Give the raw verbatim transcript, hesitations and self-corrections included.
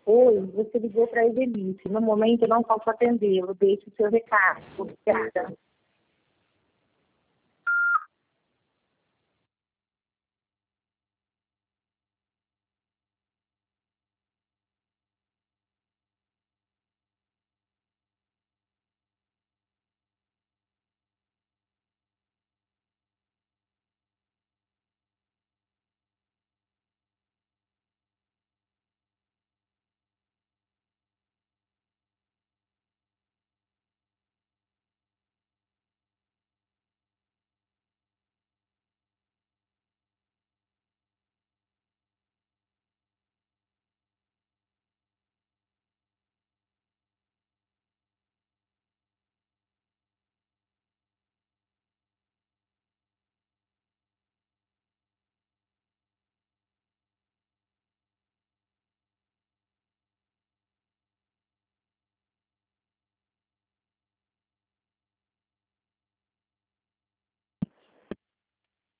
Oi, você ligou para a Evelise. No momento eu não posso atender. Eu deixo o seu recado. Obrigada.